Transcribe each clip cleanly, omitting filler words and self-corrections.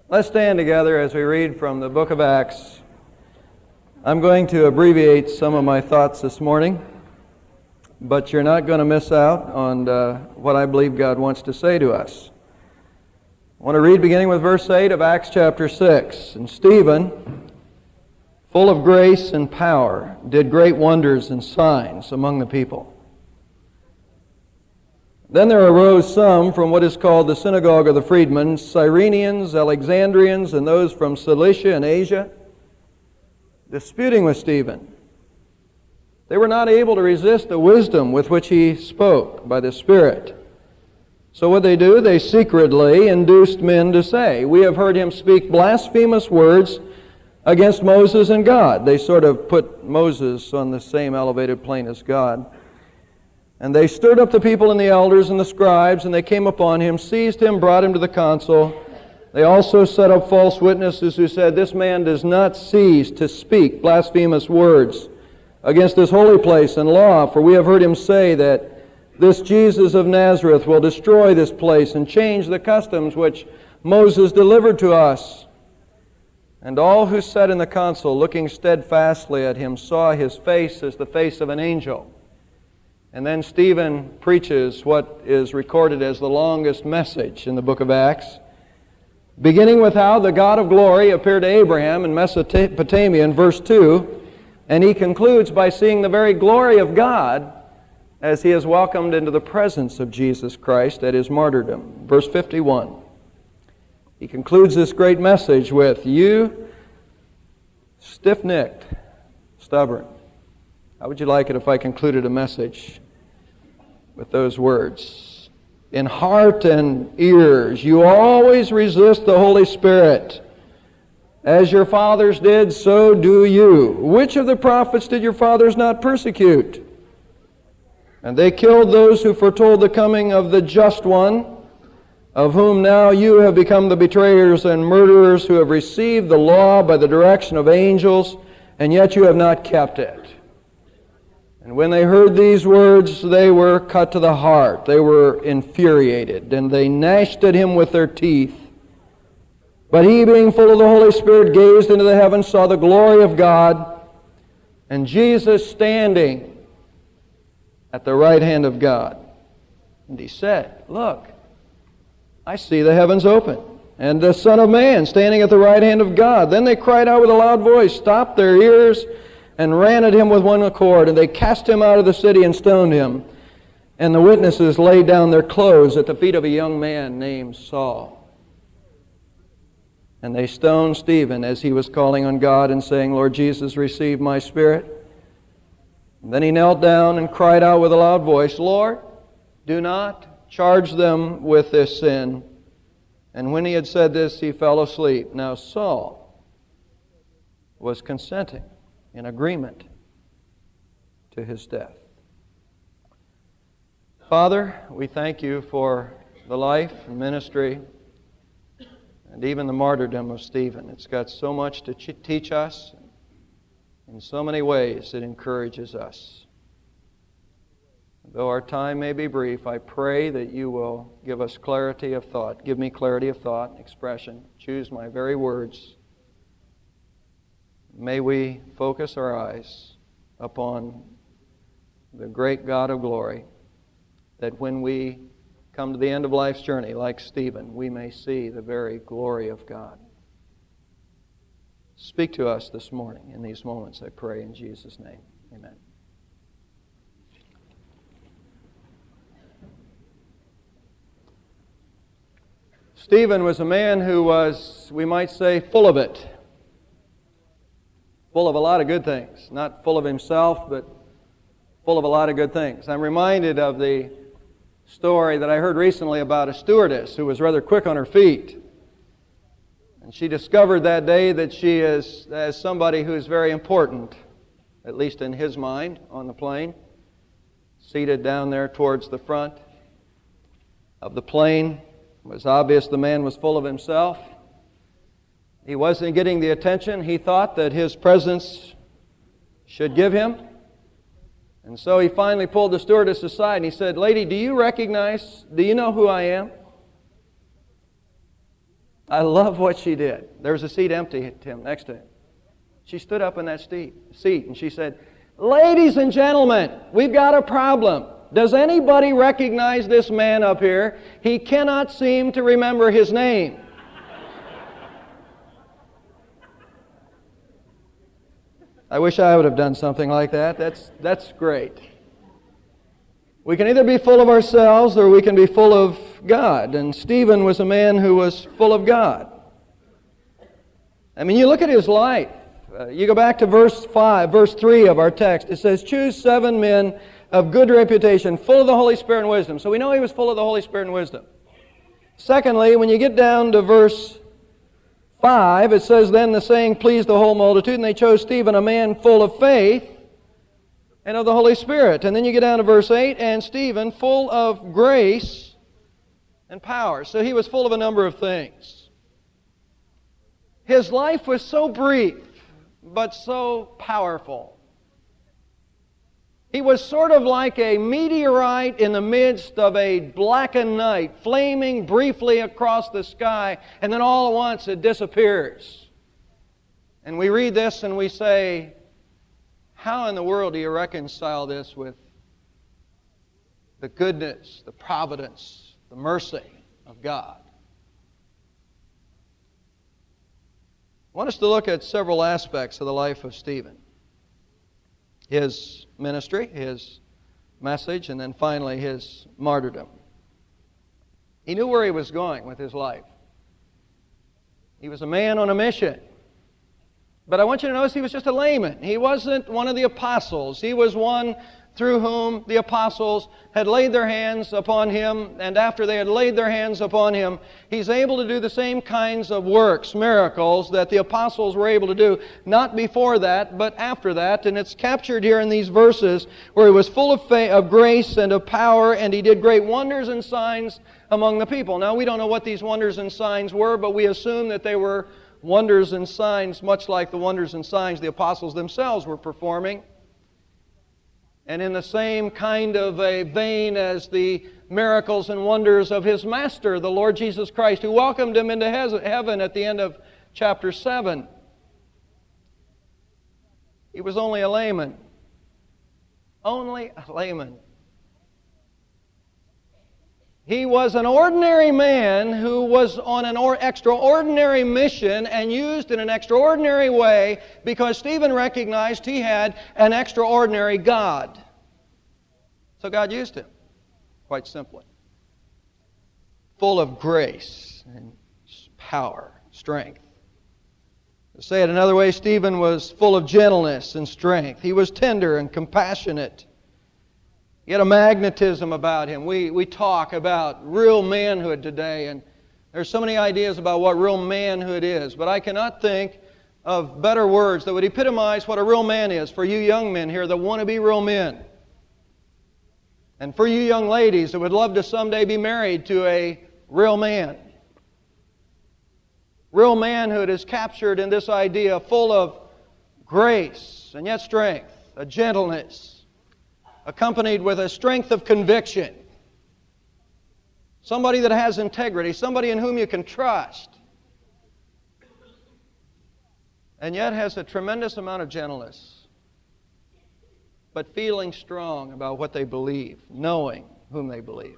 Let's stand together as we read from the book of Acts. I'm going to abbreviate some of my thoughts this morning, but you're not going to miss out on what I believe God wants to say to us. I want to read beginning with verse 8 of Acts chapter 6. And Stephen, full of grace and power, did great wonders and signs among the people. Then there arose some from what is called the synagogue of the freedmen, Cyrenians, Alexandrians, and those from Cilicia and Asia, disputing with Stephen. They were not able to resist the wisdom with which he spoke by the Spirit. So what they do, they secretly induced men to say, "We have heard him speak blasphemous words against Moses and God." They sort of put Moses on the same elevated plane as God. And they stirred up the people and the elders and the scribes, and they came upon him, seized him, brought him to the council. They also set up false witnesses who said, "This man does not cease to speak blasphemous words against this holy place and law, for we have heard him say that this Jesus of Nazareth will destroy this place and change the customs which Moses delivered to us." And all who sat in the council, looking steadfastly at him, saw his face as the face of an angel. And then Stephen preaches what is recorded as the longest message in the book of Acts, beginning with how the God of glory appeared to Abraham in Mesopotamia in verse 2, and he concludes by seeing the very glory of God as he is welcomed into the presence of Jesus Christ at his martyrdom. Verse 51. He concludes this great message with, "You stiff-necked, stubborn." How would you like it if I concluded a message with those words? "In heart and ears, you always resist the Holy Spirit. As your fathers did, so do you. Which of the prophets did your fathers not persecute? And they killed those who foretold the coming of the Just One, of whom now you have become the betrayers and murderers, who have received the law by the direction of angels, and yet you have not kept it." And when they heard these words, they were cut to the heart. They were infuriated, and they gnashed at him with their teeth. But he, being full of the Holy Spirit, gazed into the heavens, saw the glory of God, and Jesus standing at the right hand of God. And he said, "Look, I see the heavens open, and the Son of Man standing at the right hand of God." Then they cried out with a loud voice, stopped their ears, and ran at him with one accord. And they cast him out of the city and stoned him. And the witnesses laid down their clothes at the feet of a young man named Saul. And they stoned Stephen as he was calling on God and saying, "Lord Jesus, receive my spirit." And then he knelt down and cried out with a loud voice, "Lord, do not charge them with this sin." And when he had said this, he fell asleep. Now Saul was consenting in agreement to his death. Father, we thank you for the life and ministry and even the martyrdom of Stephen. It's got so much to teach us. In so many ways it encourages us. Though our time may be brief, I pray that you will give us clarity of thought. Give me clarity of thought and expression. Choose my very words. May we focus our eyes upon the great God of glory, that when we come to the end of life's journey, like Stephen, we may see the very glory of God. Speak to us this morning in these moments, I pray in Jesus' name. Amen. Stephen was a man who was, we might say, full of it. Full of a lot of good things. Not full of himself, but full of a lot of good things. I'm reminded of the story that I heard recently about a stewardess who was rather quick on her feet. And she discovered that day that she is as somebody who is very important, at least in his mind, on the plane, seated down there towards the front of the plane. It was obvious the man was full of himself. He wasn't getting the attention he thought that his presence should give him. And so he finally pulled the stewardess aside and he said, "Lady, do you know who I am?" I love what she did. There was a seat empty, Tim, next to him. She stood up in that seat and she said, "Ladies and gentlemen, we've got a problem. Does anybody recognize this man up here? He cannot seem to remember his name." I wish I would have done something like that. That's great. We can either be full of ourselves or we can be full of God. And Stephen was a man who was full of God. I mean, you look at his life. You go back to verse 3 of our text. It says, "Choose 7 men of good reputation, full of the Holy Spirit and wisdom." So we know he was full of the Holy Spirit and wisdom. Secondly, when you get down to verse 5, it says, "Then the saying pleased the whole multitude, and they chose Stephen, a man full of faith and of the Holy Spirit." And then you get down to verse 8, "And Stephen, full of grace and power." So he was full of a number of things. His life was so brief, but so powerful. He was sort of like a meteorite in the midst of a blackened night, flaming briefly across the sky, and then all at once it disappears. And we read this and we say, how in the world do you reconcile this with the goodness, the providence, the mercy of God? I want us to look at several aspects of the life of Stephen. His ministry, his message, and then finally his martyrdom. He knew where he was going with his life. He was a man on a mission. But I want you to notice he was just a layman. He wasn't one of the apostles. He was one through whom the apostles had laid their hands upon him, and after they had laid their hands upon him, he's able to do the same kinds of works, miracles, that the apostles were able to do, not before that, but after that. And it's captured here in these verses where he was full of grace and of power, and he did great wonders and signs among the people. Now, we don't know what these wonders and signs were, but we assume that they were wonders and signs much like the wonders and signs the apostles themselves were performing. And in the same kind of a vein as the miracles and wonders of His Master, the Lord Jesus Christ, who welcomed him into heaven at the end of chapter 7. He was only a layman. Only a layman. He was an ordinary man who was on an extraordinary mission and used in an extraordinary way because Stephen recognized he had an extraordinary God. So God used him, quite simply. Full of grace and power, strength. To say it another way, Stephen was full of gentleness and strength. He was tender and compassionate. He had a magnetism about him. We talk about real manhood today, and there's so many ideas about what real manhood is, but I cannot think of better words that would epitomize what a real man is for you young men here that want to be real men. And for you young ladies that would love to someday be married to a real man. Real manhood is captured in this idea, full of grace and yet strength, a gentleness, accompanied with a strength of conviction. Somebody that has integrity, somebody in whom you can trust. And yet has a tremendous amount of gentleness, but feeling strong about what they believe, knowing whom they believe.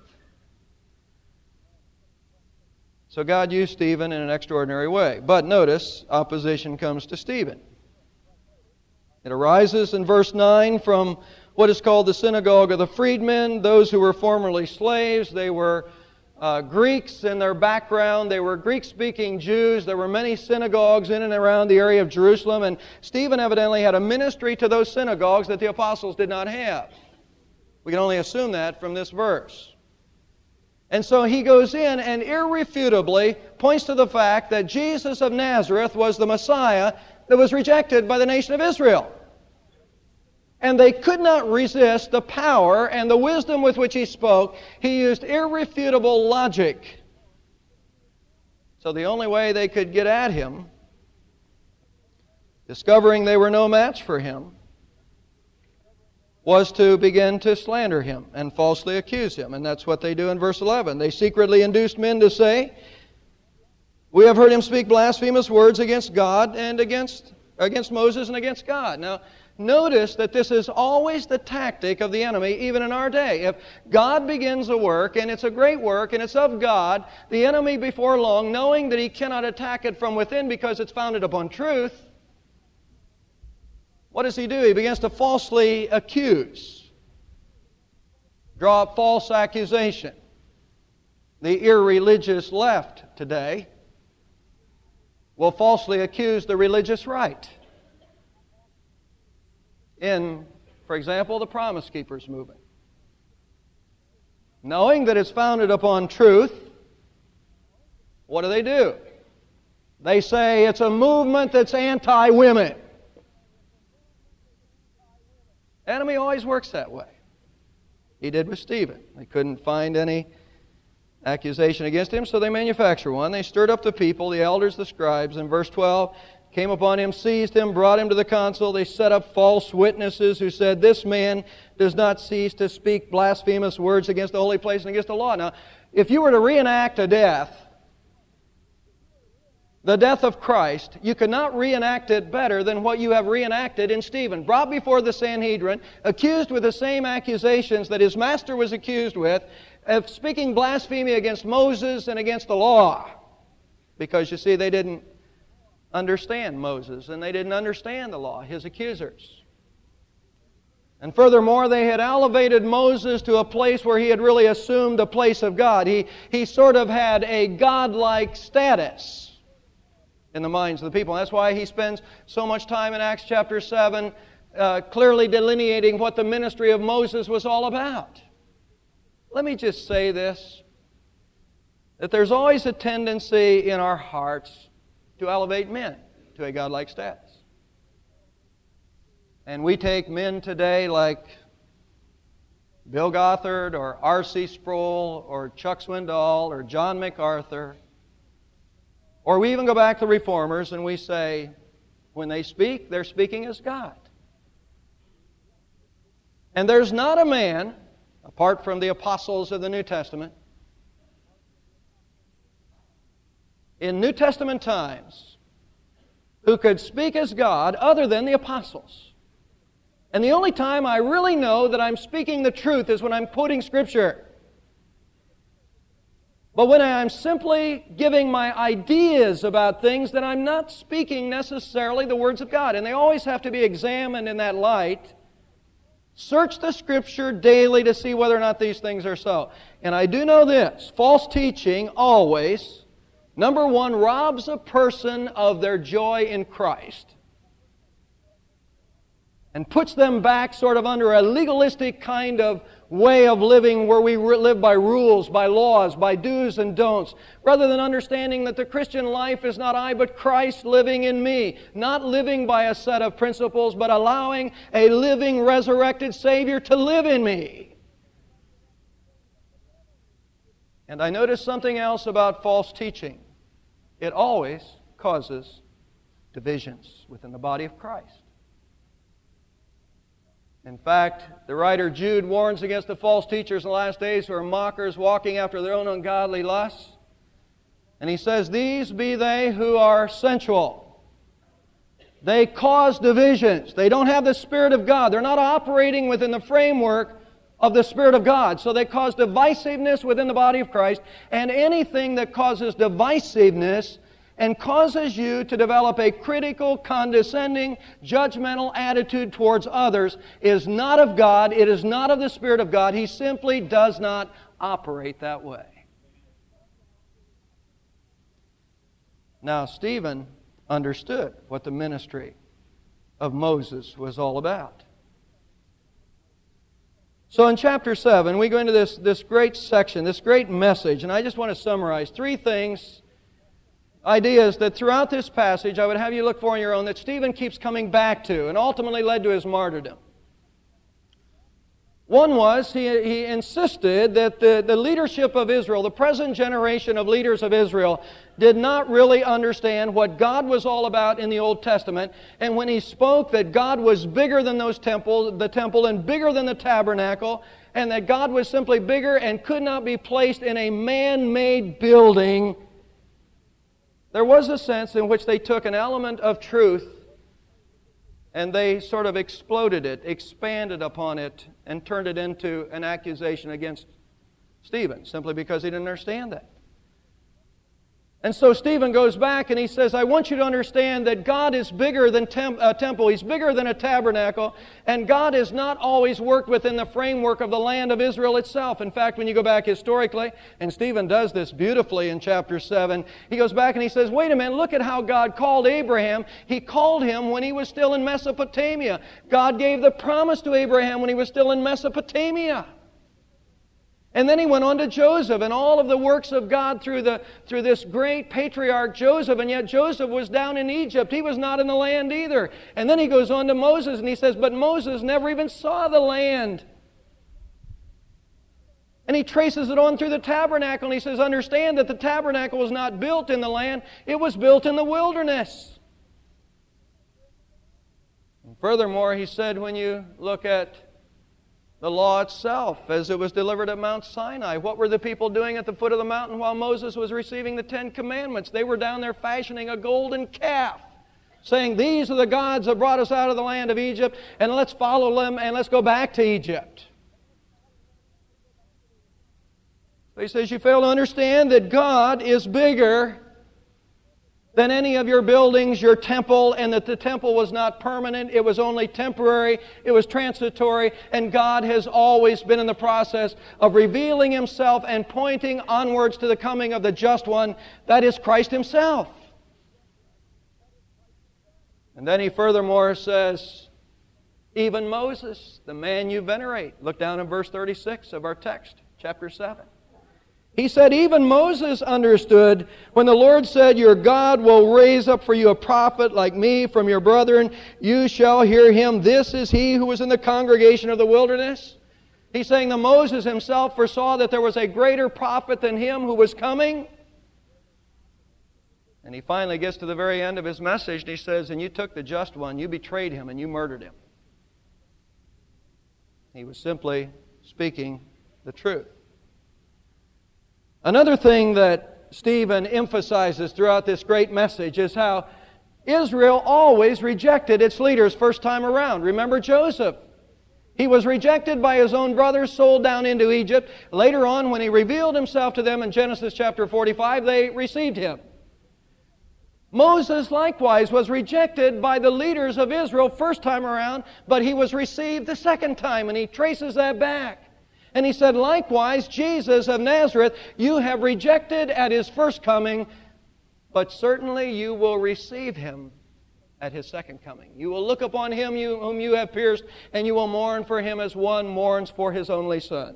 So God used Stephen in an extraordinary way. But notice, opposition comes to Stephen. It arises in verse 9 from what is called the synagogue of the freedmen, those who were formerly slaves. They were Greeks in their background. They were Greek-speaking Jews. There were many synagogues in and around the area of Jerusalem, and Stephen evidently had a ministry to those synagogues that the apostles did not have. We can only assume that from this verse. And so he goes in and irrefutably points to the fact that Jesus of Nazareth was the Messiah that was rejected by the nation of Israel. And they could not resist the power and the wisdom with which he spoke. He used irrefutable logic. So the only way they could get at him, discovering they were no match for him, was to begin to slander him and falsely accuse him. And that's what they do in verse 11. They secretly induced men to say, We have heard him speak blasphemous words against God and against Moses and against God. Now, notice that this is always the tactic of the enemy, even in our day. If God begins a work, and it's a great work, and it's of God, the enemy before long, knowing that he cannot attack it from within because it's founded upon truth, what does he do? He begins to falsely accuse, draw up false accusation. The irreligious left today will falsely accuse the religious right. In, for example, the Promise Keepers movement. Knowing that it's founded upon truth, what do? They say it's a movement that's anti-women. The enemy always works that way. He did with Stephen. They couldn't find any accusation against him, so they manufactured one. They stirred up the people, the elders, the scribes. In verse 12, came upon him, seized him, brought him to the council. They set up false witnesses who said, "This man does not cease to speak blasphemous words against the holy place and against the law." Now, if you were to reenact a death, the death of Christ, you could not reenact it better than what you have reenacted in Stephen. Brought before the Sanhedrin, accused with the same accusations that his master was accused with, of speaking blasphemy against Moses and against the law. Because, you see, they didn't understand Moses and they didn't understand the law, his accusers. And furthermore, they had elevated Moses to a place where he had really assumed the place of God. He sort of had a godlike status in the minds of the people. That's why he spends so much time in Acts chapter 7 clearly delineating what the ministry of Moses was all about. Let me just say this, that there's always a tendency in our hearts to elevate men to a godlike status. And we take men today like Bill Gothard or R.C. Sproul or Chuck Swindoll or John MacArthur. Or we even go back to the Reformers and we say, when they speak, they're speaking as God. And there's not a man, apart from the apostles of the New Testament, in New Testament times, who could speak as God other than the apostles. And the only time I really know that I'm speaking the truth is when I'm quoting Scripture. But when I'm simply giving my ideas about things, then I'm not speaking necessarily the words of God. And they always have to be examined in that light. Search the Scripture daily to see whether or not these things are so. And I do know this, false teaching always, number one, robs a person of their joy in Christ and puts them back sort of under a legalistic kind of way of living where we live by rules, by laws, by do's and don'ts, rather than understanding that the Christian life is not I but Christ living in me, not living by a set of principles, but allowing a living, resurrected Savior to live in me. And I noticed something else about false teaching. It always causes divisions within the body of Christ. In fact, the writer Jude warns against the false teachers in the last days who are mockers, walking after their own ungodly lusts. And he says, "These be they who are sensual." They cause divisions. They don't have the Spirit of God. They're not operating within the framework of the Spirit of God. So they cause divisiveness within the body of Christ. And anything that causes divisiveness and causes you to develop a critical, condescending, judgmental attitude towards others is not of God. It is not of the Spirit of God. He simply does not operate that way. Now, Stephen understood what the ministry of Moses was all about. So in chapter 7, we go into this great section, this great message, and I just want to summarize three things, ideas that throughout this passage I would have you look for on your own that Stephen keeps coming back to and ultimately led to his martyrdom. One was he insisted that the leadership of Israel, the present generation of leaders of Israel, did not really understand what God was all about in the Old Testament. And when he spoke that God was bigger than the temple and bigger than the tabernacle, and that God was simply bigger and could not be placed in a man-made building, there was a sense in which they took an element of truth and they sort of exploded it, expanded upon it, and turned it into an accusation against Stephen, simply because he didn't understand that. And so Stephen goes back and he says, I want you to understand that God is bigger than a temple. He's bigger than a tabernacle. And God has not always worked within the framework of the land of Israel itself. In fact, when you go back historically, and Stephen does this beautifully in chapter 7, he goes back and he says, wait a minute, look at how God called Abraham. He called him when he was still in Mesopotamia. God gave the promise to Abraham when he was still in Mesopotamia. And then he went on to Joseph and all of the works of God through this great patriarch Joseph, and yet Joseph was down in Egypt. He was not in the land either. And then he goes on to Moses and he says, but Moses never even saw the land. And he traces it on through the tabernacle and he says, understand that the tabernacle was not built in the land, it was built in the wilderness. And furthermore, he said, when you look at the law itself, as it was delivered at Mount Sinai, what were the people doing at the foot of the mountain while Moses was receiving the 10 Commandments? They were down there fashioning a golden calf, saying, these are the gods that brought us out of the land of Egypt, and let's follow them and let's go back to Egypt. So he says, you fail to understand that God is bigger than any of your buildings, your temple, and that the temple was not permanent, it was only temporary, it was transitory, and God has always been in the process of revealing Himself and pointing onwards to the coming of the just one, that is Christ Himself. And then he furthermore says, even Moses, the man you venerate. Look down in verse 36 of our text, chapter 7. He said, even Moses understood when the Lord said, your God will raise up for you a prophet like me from your brethren. You shall hear him. This is he who was in the congregation of the wilderness. He's saying that Moses himself foresaw that there was a greater prophet than him who was coming. And he finally gets to the very end of his message and he says, and you took the just one, you betrayed him, and you murdered him. He was simply speaking the truth. Another thing that Stephen emphasizes throughout this great message is how Israel always rejected its leaders first time around. Remember Joseph. He was rejected by his own brothers, sold down into Egypt. Later on, when he revealed himself to them in Genesis chapter 45, they received him. Moses likewise was rejected by the leaders of Israel first time around, but he was received the second time, and he traces that back. And he said, likewise, Jesus of Nazareth, you have rejected at His first coming, but certainly you will receive Him at His second coming. You will look upon Him whom you have pierced, and you will mourn for Him as one mourns for his only son.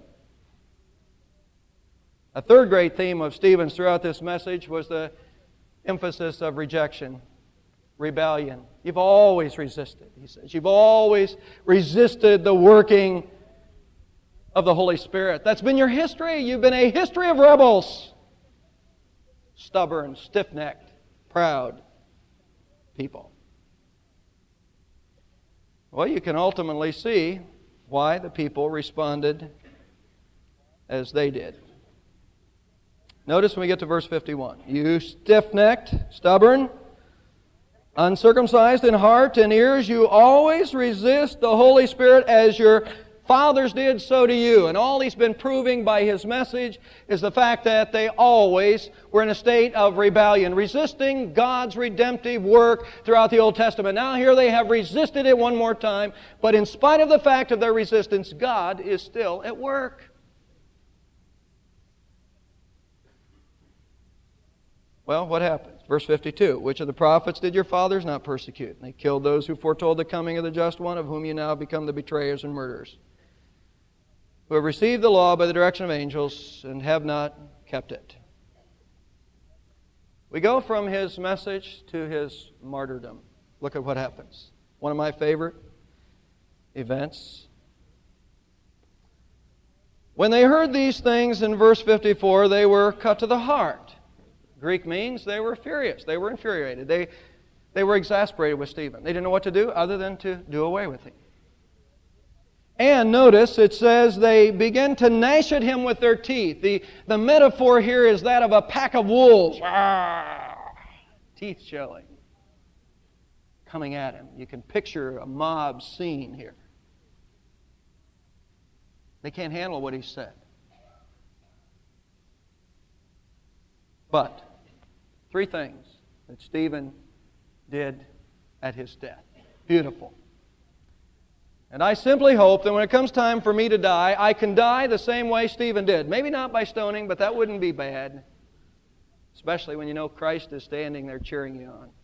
A third great theme of Stephen's throughout this message was the emphasis of rejection, rebellion. You've always resisted, he says. You've always resisted the working of the Holy Spirit. That's been your history. You've been a history of rebels. Stubborn, stiff-necked, proud people. Well, you can ultimately see why the people responded as they did. Notice when we get to verse 51. You stiff-necked, stubborn, uncircumcised in heart and ears, you always resist the Holy Spirit as your fathers did, so do you. And all he's been proving by his message is the fact that they always were in a state of rebellion, resisting God's redemptive work throughout the Old Testament. Now here they have resisted it one more time, but in spite of the fact of their resistance, God is still at work. Well, what happens? Verse 52, which of the prophets did your fathers not persecute? And they killed those who foretold the coming of the just one, of whom you now become the betrayers and murderers, who have received the law by the direction of angels and have not kept it. We go from his message to his martyrdom. Look at what happens. One of my favorite events. When they heard these things in verse 54, they were cut to the heart. Greek means they were furious. They were infuriated. They were exasperated with Stephen. They didn't know what to do other than to do away with him. And notice it says they began to gnash at him with their teeth. The metaphor here is that of a pack of wolves. teeth showing, coming at him. You can picture a mob scene here. They can't handle what he said. But 3 things that Stephen did at his death. Beautiful. And I simply hope that when it comes time for me to die, I can die the same way Stephen did. Maybe not by stoning, but that wouldn't be bad. Especially when you know Christ is standing there cheering you on.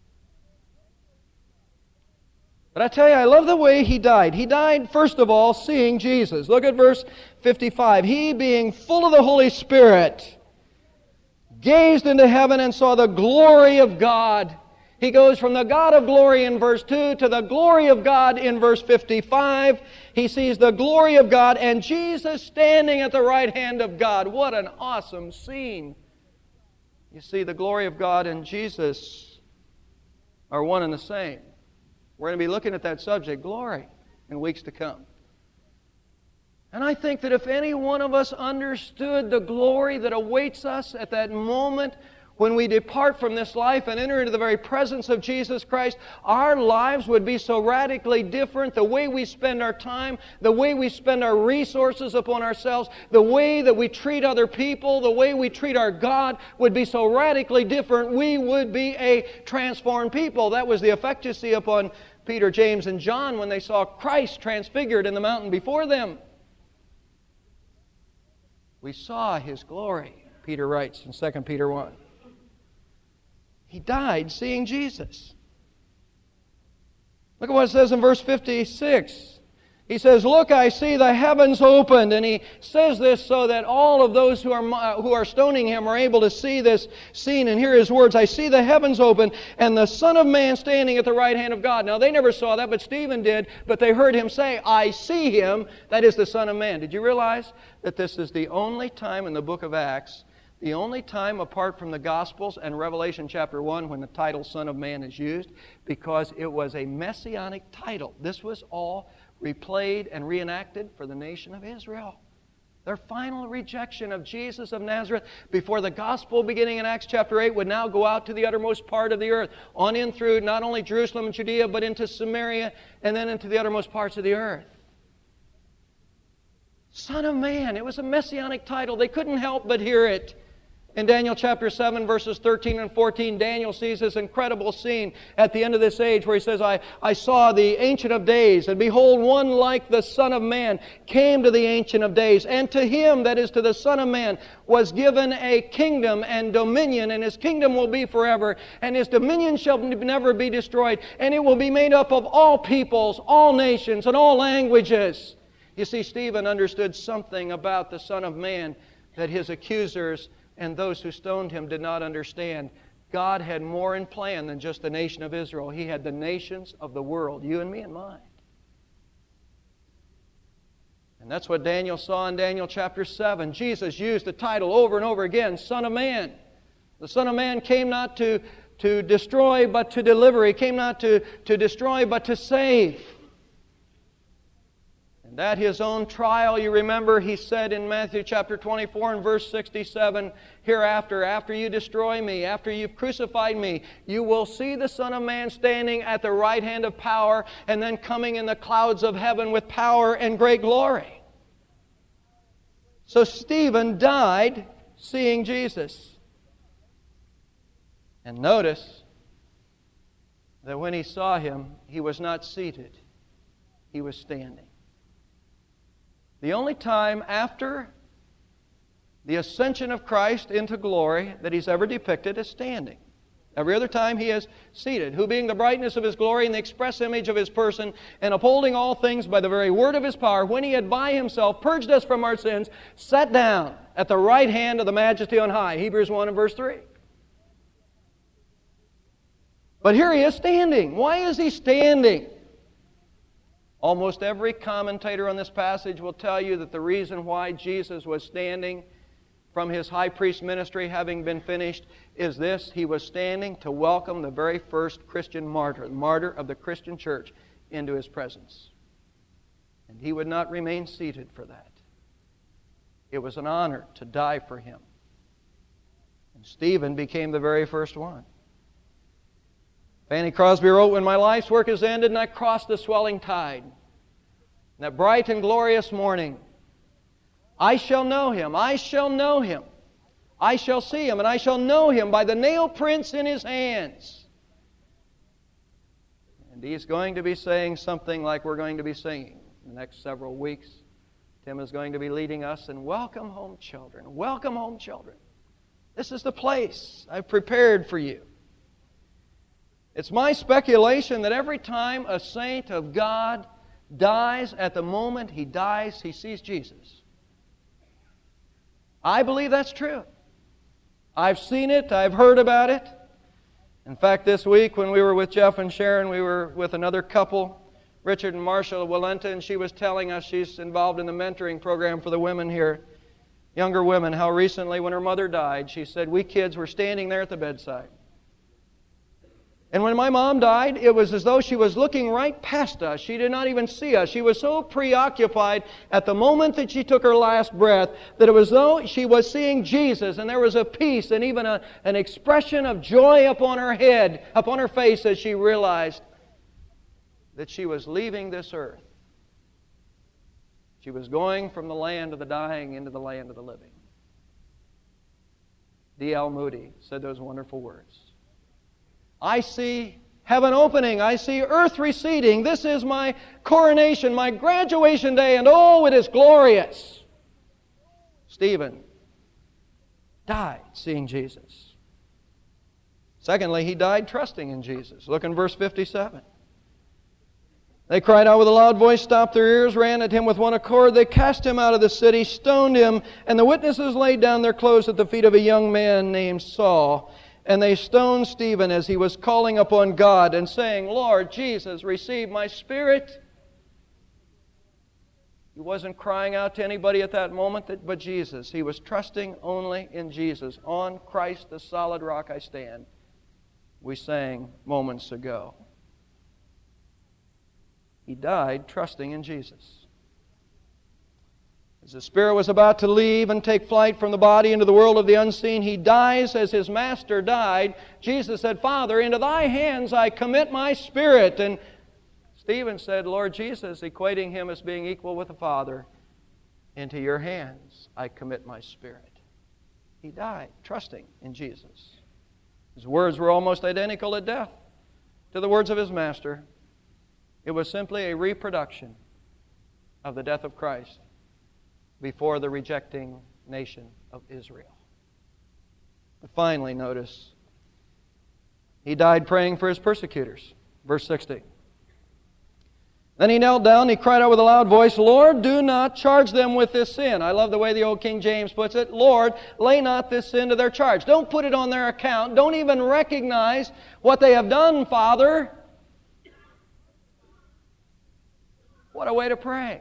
But I tell you, I love the way he died. He died, first of all, seeing Jesus. Look at verse 55. He, being full of the Holy Spirit, gazed into heaven and saw the glory of God. He goes from the God of glory in verse 2 to the glory of God in verse 55. He sees the glory of God and Jesus standing at the right hand of God. What an awesome scene. You see, the glory of God and Jesus are one and the same. We're going to be looking at that subject, glory, in weeks to come. And I think that if any one of us understood the glory that awaits us at that moment when we depart from this life and enter into the very presence of Jesus Christ, our lives would be so radically different. The way we spend our time, the way we spend our resources upon ourselves, the way that we treat other people, the way we treat our God would be so radically different. We would be a transformed people. That was the effect you see upon Peter, James, and John when they saw Christ transfigured in the mountain before them. We saw His glory, Peter writes in 2 Peter 1. He died seeing Jesus. Look at what it says in verse 56. He says, "Look, I see the heavens opened." And he says this so that all of those who are stoning him are able to see this scene and hear his words. "I see the heavens open and the Son of Man standing at the right hand of God." Now, they never saw that, but Stephen did. But they heard him say, "I see Him," that is the Son of Man. Did you realize that this is the only time in the book of Acts, the only time apart from the Gospels and Revelation chapter 1 when the title Son of Man is used? Because it was a messianic title. This was all replayed and reenacted for the nation of Israel. Their final rejection of Jesus of Nazareth before the gospel beginning in Acts chapter 8 would now go out to the uttermost part of the earth, on in through not only Jerusalem and Judea, but into Samaria and then into the uttermost parts of the earth. Son of Man, it was a messianic title. They couldn't help but hear it. In Daniel chapter 7, verses 13 and 14, Daniel sees this incredible scene at the end of this age where he says, I saw the Ancient of Days, and behold, one like the Son of Man came to the Ancient of Days, and to Him, that is to the Son of Man, was given a kingdom and dominion, and His kingdom will be forever, and His dominion shall never be destroyed, and it will be made up of all peoples, all nations, and all languages. You see, Stephen understood something about the Son of Man that his accusers and those who stoned him did not understand. God had more in plan than just the nation of Israel. He had the nations of the world, you and me and mine. And that's what Daniel saw in Daniel chapter 7. Jesus used the title over and over again, Son of Man. The Son of Man came not to destroy, but to deliver. He came not to destroy, but to save. And at His own trial, you remember, He said in Matthew chapter 24 and verse 67, "Hereafter, after you destroy me, after you've crucified me, you will see the Son of Man standing at the right hand of power and then coming in the clouds of heaven with power and great glory." So Stephen died seeing Jesus. And notice that when he saw Him, he was not seated, he was standing. The only time after the ascension of Christ into glory that He's ever depicted is standing. Every other time He is seated, who being the brightness of His glory and the express image of His person, and upholding all things by the very word of His power, when He had by Himself purged us from our sins, sat down at the right hand of the Majesty on high. Hebrews 1 and verse 3. But here He is standing. Why is He standing? Almost every commentator on this passage will tell you that the reason why Jesus was standing from His high priest ministry having been finished is this: He was standing to welcome the very first Christian martyr, the martyr of the Christian church, into His presence. And He would not remain seated for that. It was an honor to die for Him. And Stephen became the very first one. Fanny Crosby wrote, "When my life's work is ended and I cross the swelling tide, that bright and glorious morning, I shall know Him, I shall know Him, I shall see Him, and I shall know Him by the nail prints in His hands." And He's going to be saying something like we're going to be singing in the next several weeks. Tim is going to be leading us in "Welcome Home, Children. Welcome home, children. This is the place I've prepared for you." It's my speculation that every time a saint of God dies, at the moment he dies, he sees Jesus. I believe that's true. I've seen it. I've heard about it. In fact, this week when we were with Jeff and Sharon, we were with another couple, Richard and Marshall Walenta, and she was telling us she's involved in the mentoring program for the women here, younger women, how recently when her mother died, she said, we kids were standing there at the bedside. And when my mom died, it was as though she was looking right past us. She did not even see us. She was so preoccupied at the moment that she took her last breath that it was as though she was seeing Jesus, and there was a peace and even an expression of joy upon her head, upon her face, as she realized that she was leaving this earth. She was going from the land of the dying into the land of the living. D.L. Moody said those wonderful words. I see heaven opening. I see earth receding. This is my coronation, my graduation day, and oh, it is glorious. Stephen died seeing Jesus. Secondly, he died trusting in Jesus. Look in verse 57. They cried out with a loud voice, stopped their ears, ran at him with one accord. They cast him out of the city, stoned him, and the witnesses laid down their clothes at the feet of a young man named Saul. And they stoned Stephen as he was calling upon God and saying, Lord Jesus, receive my spirit. He wasn't crying out to anybody at that moment but Jesus. He was trusting only in Jesus. On Christ, the solid rock I stand. We sang moments ago. He died trusting in Jesus. As the spirit was about to leave and take flight from the body into the world of the unseen, he dies as his master died. Jesus said, Father, into thy hands I commit my spirit. And Stephen said, Lord Jesus, equating him as being equal with the Father, into your hands I commit my spirit. He died trusting in Jesus. His words were almost identical at death to the words of his master. It was simply a reproduction of the death of Christ before the rejecting nation of Israel. But finally, notice, he died praying for his persecutors. Verse 60. Then he knelt down, he cried out with a loud voice, Lord, do not charge them with this sin. I love the way the old King James puts it. Lord, lay not this sin to their charge. Don't put it on their account. Don't even recognize what they have done, Father. What a way to pray.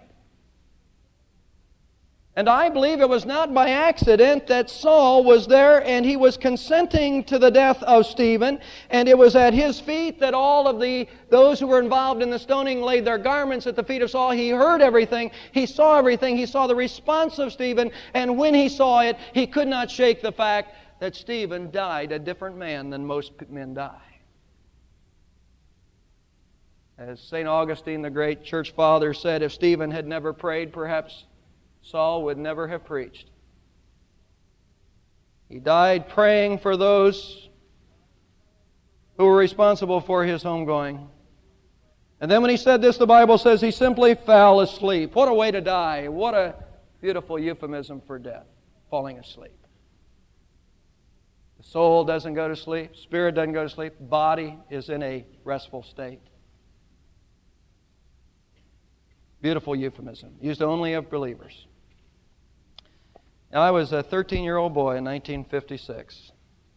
And I believe it was not by accident that Saul was there and he was consenting to the death of Stephen. And it was at his feet that all of those who were involved in the stoning laid their garments at the feet of Saul. He heard everything. He saw everything. He saw the response of Stephen. And when he saw it, he could not shake the fact that Stephen died a different man than most men die. As St. Augustine, the great church father, said, if Stephen had never prayed, perhaps Saul would never have preached. He died praying for those who were responsible for his homegoing. And then when he said this, the Bible says he simply fell asleep. What a way to die. What a beautiful euphemism for death, falling asleep. The soul doesn't go to sleep. Spirit doesn't go to sleep. Body is in a restful state. Beautiful euphemism, used only of believers. Now, I was a 13-year-old boy in 1956.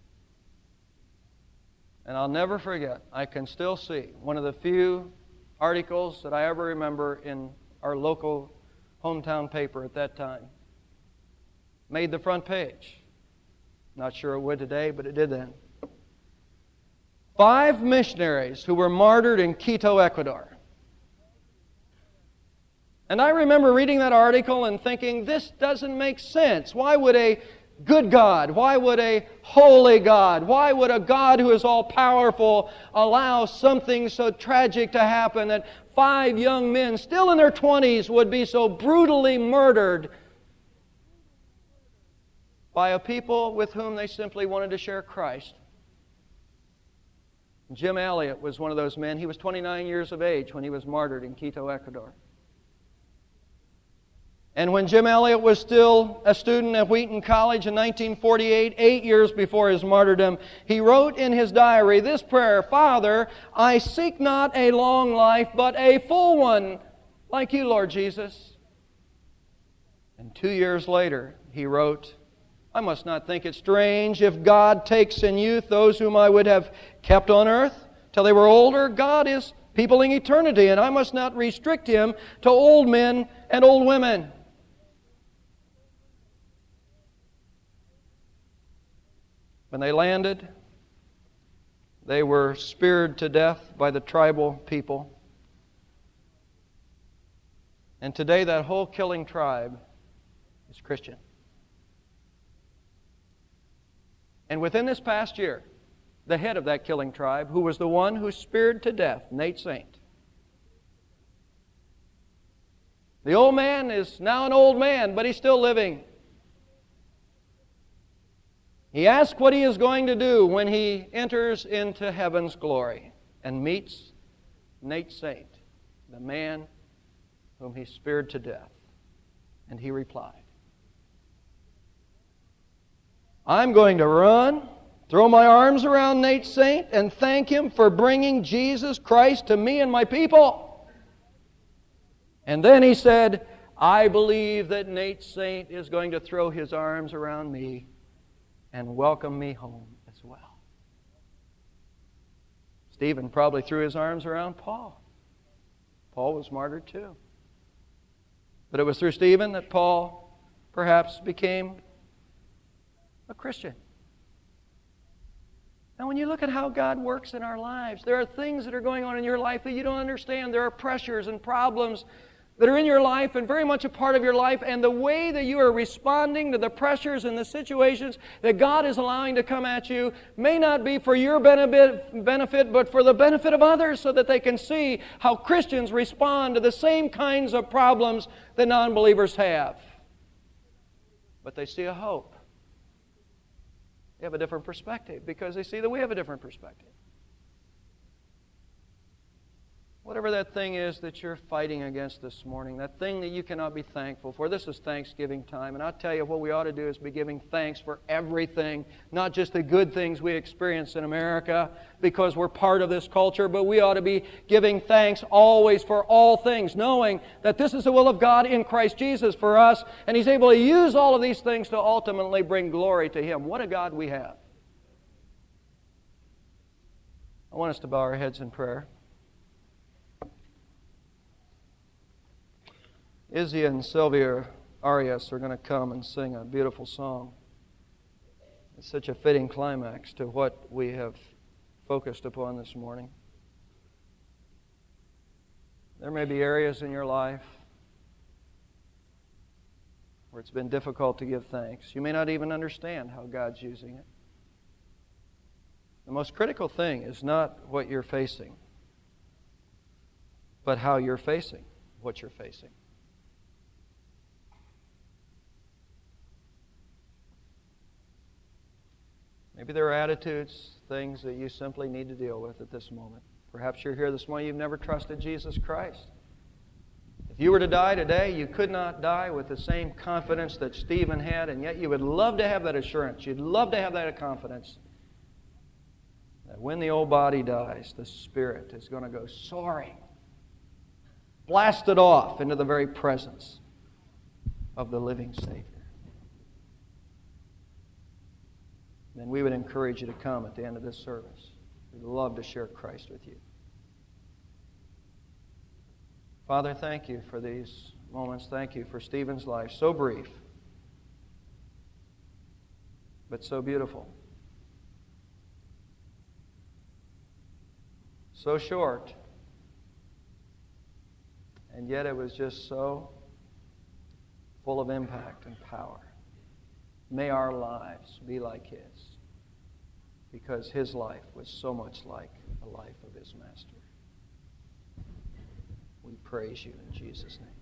And I'll never forget, I can still see one of the few articles that I ever remember in our local hometown paper at that time. Made the front page. Not sure it would today, but it did then. 5 missionaries who were martyred in Quito, Ecuador. And I remember reading that article and thinking, this doesn't make sense. Why would a good God? Why would a holy God, why would a God who is all-powerful allow something so tragic to happen that 5 young men, still in their 20s, would be so brutally murdered by a people with whom they simply wanted to share Christ? Jim Elliot was one of those men. He was 29 years of age when he was martyred in Quito, Ecuador. And when Jim Elliot was still a student at Wheaton College in 1948, 8 years before his martyrdom, he wrote in his diary this prayer: "Father, I seek not a long life, but a full one, like you, Lord Jesus." And 2 years later, he wrote, "I must not think it strange if God takes in youth those whom I would have kept on earth till they were older. God is peopling eternity, and I must not restrict Him to old men and old women." When they landed, they were speared to death by the tribal people. And today that whole killing tribe is Christian. And within this past year, the head of that killing tribe, who was the one who speared to death Nate Saint, the old man is now an old man, but he's still living. He asks what he is going to do when he enters into heaven's glory and meets Nate Saint, the man whom he speared to death. And he replied, "I'm going to run, throw my arms around Nate Saint, and thank him for bringing Jesus Christ to me and my people." And then he said, "I believe that Nate Saint is going to throw his arms around me and welcome me home as well." Stephen probably threw his arms around Paul. Paul was martyred too. But it was through Stephen that Paul perhaps became a Christian. Now, when you look at how God works in our lives, there are things that are going on in your life that you don't understand. There are pressures and problems that are in your life and very much a part of your life, and the way that you are responding to the pressures and the situations that God is allowing to come at you may not be for your benefit, but for the benefit of others, so that they can see how Christians respond to the same kinds of problems that non-believers have. But they see a hope. They have a different perspective because they see that we have a different perspective. Whatever that thing is that you're fighting against this morning, that thing that you cannot be thankful for, this is Thanksgiving time. And I'll tell you, what we ought to do is be giving thanks for everything, not just the good things we experience in America because we're part of this culture, but we ought to be giving thanks always for all things, knowing that this is the will of God in Christ Jesus for us, and He's able to use all of these things to ultimately bring glory to Him. What a God we have. I want us to bow our heads in prayer. Izzy and Sylvia Arias are going to come and sing a beautiful song. It's such a fitting climax to what we have focused upon this morning. There may be areas in your life where it's been difficult to give thanks. You may not even understand how God's using it. The most critical thing is not what you're facing, but how you're facing what you're facing. Maybe there are attitudes, things that you simply need to deal with at this moment. Perhaps you're here this morning, you've never trusted Jesus Christ. If you were to die today, you could not die with the same confidence that Stephen had, and yet you would love to have that assurance. You'd love to have that confidence that when the old body dies, the spirit is going to go soaring, blasted off into the very presence of the living Savior. Then we would encourage you to come at the end of this service. We'd love to share Christ with you. Father, thank you for these moments. Thank you for Stephen's life. So brief, but so beautiful. So short, and yet it was just so full of impact and power. May our lives be like His, because His life was so much like the life of His Master. We praise You in Jesus' name.